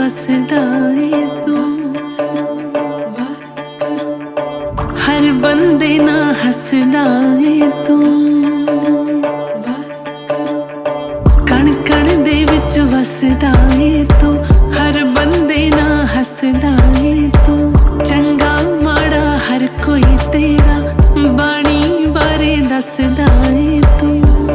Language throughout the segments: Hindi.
वसदा है तू, हर बंदे ना हसदा है तू, कण कण दे विच वसदा है तू, हर बंदे ना हसदा है तू। चंगा माड़ा हर कोई तेरा बाणी बारे दसदा है तू,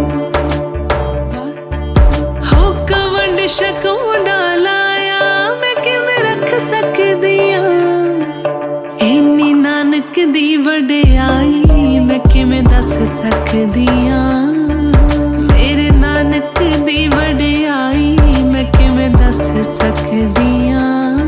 हो कवंड शकूंदा लाया मैं किवें रख सकदियां, इन्नी नानक दी वडियाई मैं किवें दस सकदियां, मेरे नानक दी वडियाई मैं किवें दस सकदियां।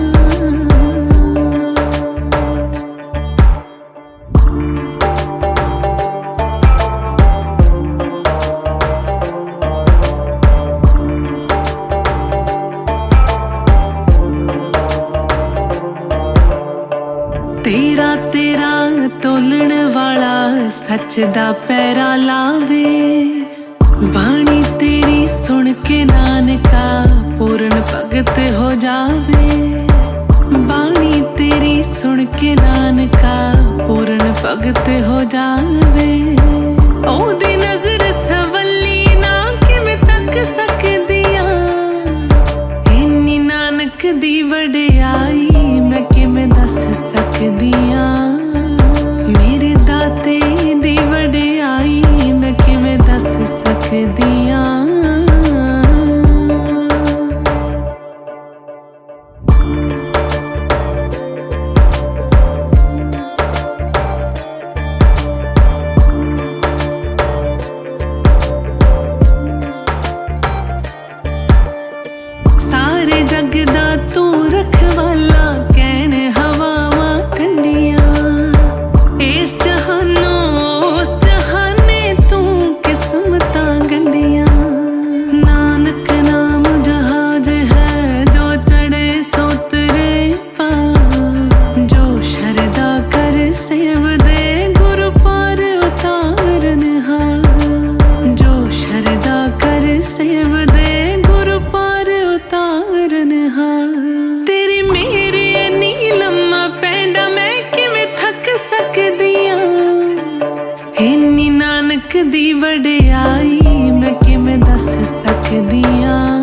तेरा तेरा तोलण वाला सच दा पैरा लावे, बाणी तेरी सुन के नानका पूर्ण भगत हो जावे, बाणी तेरी सुन के नानका पूर्ण भगत हो जावे। ओदी नजर सवली ना किवें तक सकदियां, इन्नी नानक दी वडियाई मैं किवें दस सकदियां, मेरे दाते दी वडियाई मैं किवें दस सकदियां। सारे जग दा तू रखवाला कहण हवावां ठंडियां, इस जहानों उस जहाने तू किस्मतां गंढियां। नानक नाम जहाज है जो चढ़े सो तरे पा, जो शरदा कर सेव दे गुरु पार उतारन हार, जो शरदा कर सेव दे गुरु पार उतारन हार। तेरी मेरी नीलम्मा पैंडा मैं किवें थक सकदियां, इन्नी नानक दी वडियाई मैं किवें दस सकदियां।